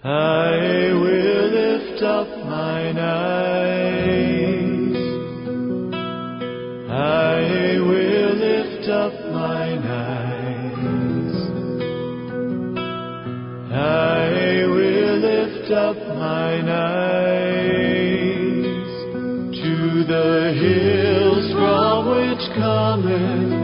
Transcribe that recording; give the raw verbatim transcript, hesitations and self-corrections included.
I will lift up mine eyes. I will lift up mine eyes. I will lift up mine eyes to the hills from which cometh